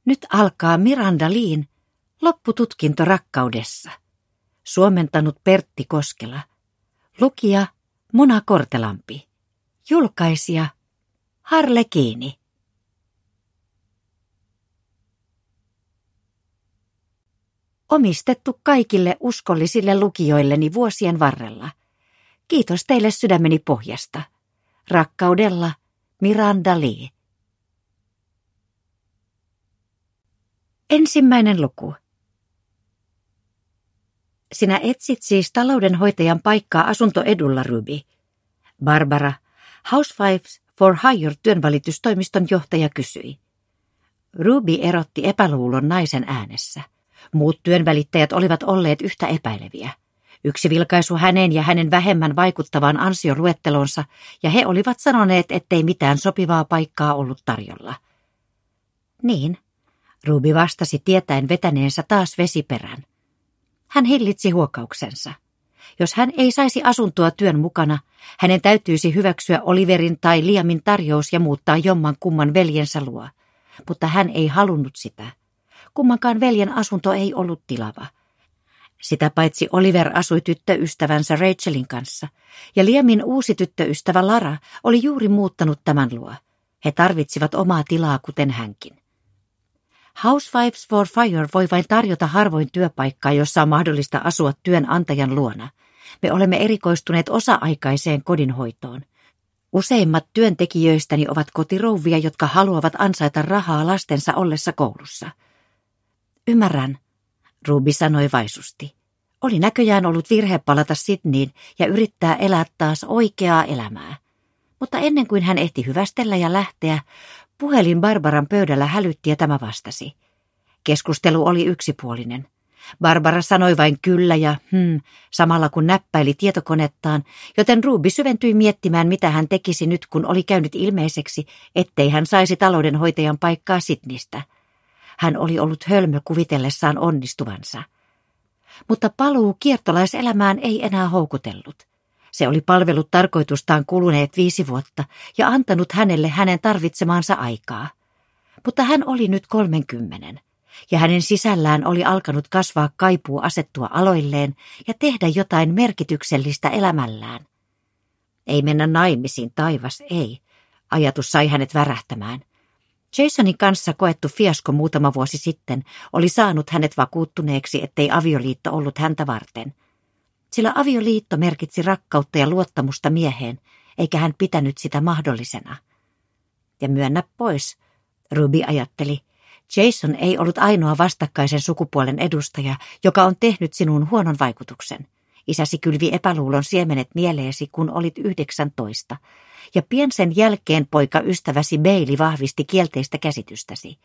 Nyt alkaa Miranda Leein loppututkinto rakkaudessa. Suomentanut Pertti Koskela. Lukija Mona Kortelampi. Julkaisija Harlekiini. Omistettu kaikille uskollisille lukijoilleni vuosien varrella. Kiitos teille sydämeni pohjasta. Rakkaudella Miranda Lee. Ensimmäinen luku. Sinä etsit siis taloudenhoitajan paikkaa asuntoedulla, Ruby. Barbara, Housewives for Hire työnvälitystoimiston johtaja kysyi. Ruby erotti epäluulon naisen äänessä. Muut työnvälittäjät olivat olleet yhtä epäileviä. Yksi vilkaisu häneen ja hänen vähemmän vaikuttavaan ansioluettelonsa, ja he olivat sanoneet, ettei mitään sopivaa paikkaa ollut tarjolla. Niin, Ruby vastasi tietäen vetäneensä taas vesiperän. Hän hillitsi huokauksensa. Jos hän ei saisi asuntoa työn mukana, hänen täytyisi hyväksyä Oliverin tai Liamin tarjous ja muuttaa jomman kumman veljensä luo. Mutta hän ei halunnut sitä. Kummankaan veljen asunto ei ollut tilava. Sitä paitsi Oliver asui tyttöystävänsä Rachelin kanssa, ja Liamin uusi tyttöystävä Lara oli juuri muuttanut tämän luo. He tarvitsivat omaa tilaa kuten hänkin. Housewives for Fire voi vain tarjota harvoin työpaikkaa, jossa on mahdollista asua työnantajan luona. Me olemme erikoistuneet osa-aikaiseen kodinhoitoon. Useimmat työntekijöistäni ovat kotirouvia, jotka haluavat ansaita rahaa lastensa ollessa koulussa. Ymmärrän, Ruby sanoi vaisusti. Oli näköjään ollut virhe palata Sydneyin ja yrittää elää taas oikeaa elämää. Mutta ennen kuin hän ehti hyvästellä ja lähteä, puhelin Barbaran pöydällä hälytti ja tämä vastasi. Keskustelu oli yksipuolinen. Barbara sanoi vain kyllä ja samalla kun näppäili tietokonettaan, joten Ruby syventyi miettimään, mitä hän tekisi nyt, kun oli käynyt ilmeiseksi, ettei hän saisi taloudenhoitajan paikkaa Sydneystä. Hän oli ollut hölmö kuvitellessaan onnistuvansa. Mutta paluu kiertolaiselämään ei enää houkutellut. Se oli palvellut tarkoitustaan kuluneet 5 vuotta ja antanut hänelle hänen tarvitsemaansa aikaa. Mutta hän oli nyt 30, ja hänen sisällään oli alkanut kasvaa kaipuu asettua aloilleen ja tehdä jotain merkityksellistä elämällään. Ei mennä naimisiin, taivas, ei. Ajatus sai hänet värähtämään. Jasonin kanssa koettu fiasko muutama vuosi sitten oli saanut hänet vakuuttuneeksi, ettei avioliitto ollut häntä varten. Sillä avioliitto merkitsi rakkautta ja luottamusta mieheen, eikä hän pitänyt sitä mahdollisena. Ja myönnä pois, Ruby ajatteli. Jason ei ollut ainoa vastakkaisen sukupuolen edustaja, joka on tehnyt sinuun huonon vaikutuksen. Isäsi kylvi epäluulon siemenet mieleesi, kun olit 19, ja pian sen jälkeen poikaystäväsi Bailey vahvisti kielteistä käsitystäsi.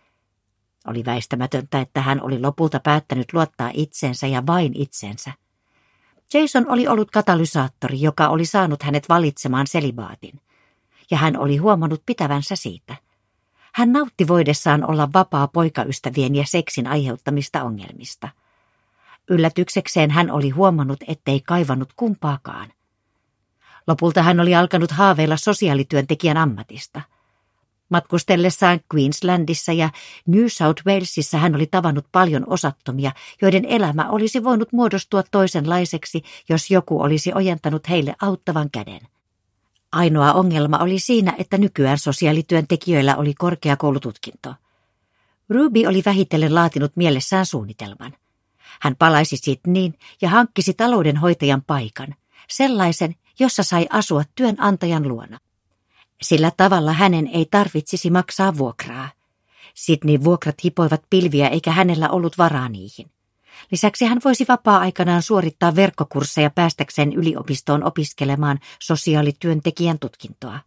Oli väistämätöntä, että hän oli lopulta päättänyt luottaa itseensä ja vain itseensä. Jason oli ollut katalysaattori, joka oli saanut hänet valitsemaan selibaatin, ja hän oli huomannut pitävänsä siitä. Hän nautti voidessaan olla vapaa poikaystävien ja seksin aiheuttamista ongelmista. Yllätyksekseen hän oli huomannut, ettei kaivannut kumpaakaan. Lopulta hän oli alkanut haaveilla sosiaalityöntekijän ammatista. Matkustellessaan Queenslandissa ja New South Walesissa hän oli tavannut paljon osattomia, joiden elämä olisi voinut muodostua toisenlaiseksi, jos joku olisi ojentanut heille auttavan käden. Ainoa ongelma oli siinä, että nykyään sosiaalityöntekijöillä oli korkeakoulututkinto. Ruby oli vähitellen laatinut mielessään suunnitelman. Hän palaisi Sydneyin ja hankkisi taloudenhoitajan paikan, sellaisen, jossa sai asua työnantajan luona. Sillä tavalla hänen ei tarvitsisi maksaa vuokraa. Sydneyn vuokrat hipoivat pilviä eikä hänellä ollut varaa niihin. Lisäksi hän voisi vapaa-aikanaan suorittaa verkkokursseja päästäkseen yliopistoon opiskelemaan sosiaalityöntekijän tutkintoa.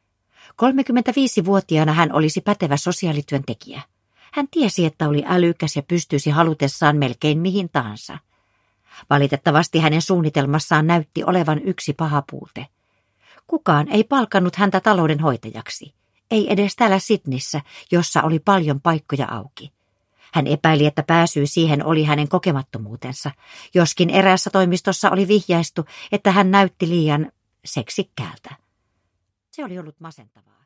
35-vuotiaana hän olisi pätevä sosiaalityöntekijä. Hän tiesi, että oli älykäs ja pystyisi halutessaan melkein mihin tahansa. Valitettavasti hänen suunnitelmassaan näytti olevan yksi paha puute. Kukaan ei palkannut häntä taloudenhoitajaksi, ei edes täällä Sydneyssä, jossa oli paljon paikkoja auki. Hän epäili, että pääsyy siihen oli hänen kokemattomuutensa, joskin eräässä toimistossa oli vihjaistu, että hän näytti liian seksikkäältä. Se oli ollut masentavaa.